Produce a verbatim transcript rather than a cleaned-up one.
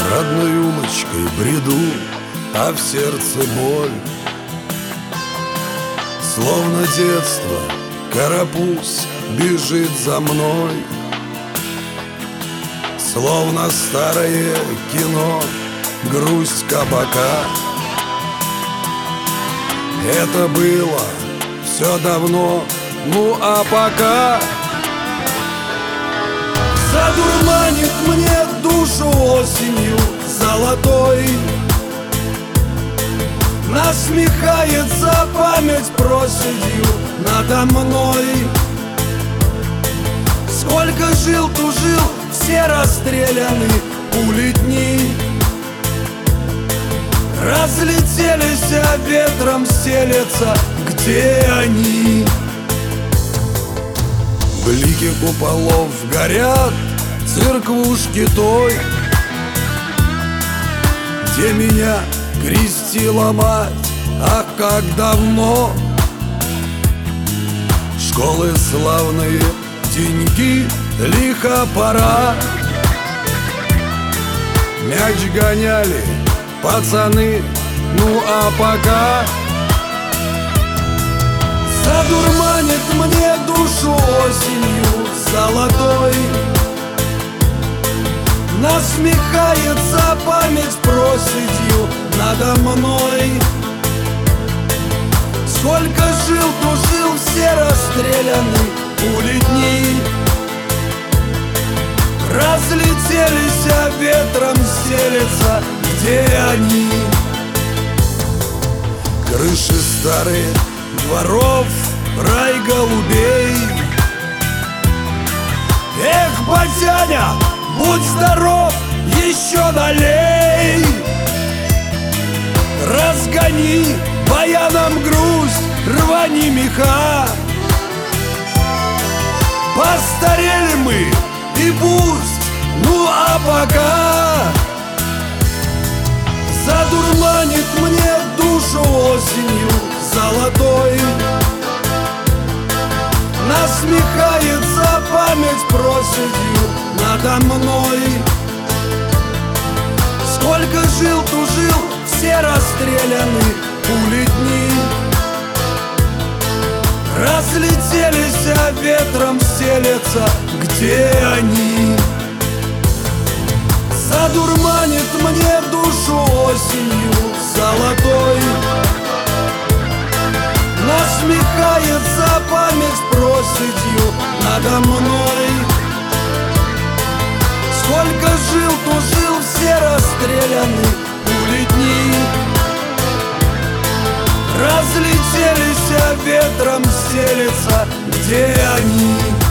Родной улочкой бреду, а в сердце боль. Словно детство карапуз бежит за мной, словно старое кино, грусть кабака. Это было все давно, ну а пока задурманит мне душу осенью золотой, насмехается память проседью надо мной. Сколько жил, тужил, все расстреляны пули дни, разлетелись, а ветром селятся, где они? Блики куполов горят церквушки той, где меня крестила мать, ах, как давно. Школы славные, деньги, лихо пора. Мяч гоняли пацаны, ну а пока задурманит мне душу осенью золотой, насмехается память проседью надо мной. Сколько жил, тужил, все расстреляны пули дни, разлетелись, а ветром селятся, где они? Крыши старые дворов, рай голубей. Эх, батяня, будь здоров, еще налей. Разгони баяном грусть, рвани меха. Постарели мы, и пусть, ну а пока задурманит мне душу осенью золотой, насмехается память проседью надо мной. Сколько жил, тужил, все расстреляны пули дни, разлетелись, а ветром селятся, где они? Задурманит мне душу осенью золотой, насмехается память проседью надо мной. Сколько жил, тужил, все расстреляны пули дни, разлетелись, а ветром селятся, где они?